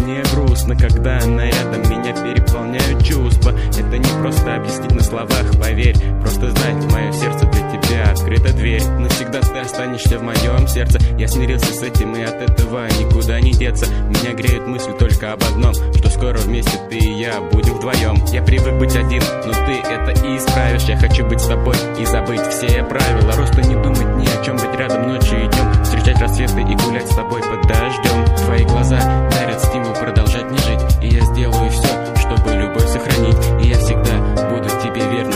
мне грустно, когда она рядом, меня переполняют чувства. Это не просто объяснить на словах, поверь. Просто знай, в моем сердце для тебя открыта дверь. Навсегда ты останешься в моем сердце. Я смирился с этим, и от этого никуда не деться. Меня греет мысль только об одном, что скоро вместе ты и я будем вдвоем. Я привык быть один, но ты это и исправишь. Я хочу быть с тобой и забыть все правила. Просто не думать ни о чем, быть рядом ночью и днем, встречать рассветы и гулять с тобой под дождем. Твои глаза дарят стимул продолжать не жить, и я сделаю все, чтобы любовь сохранить. И я всегда буду тебе верен.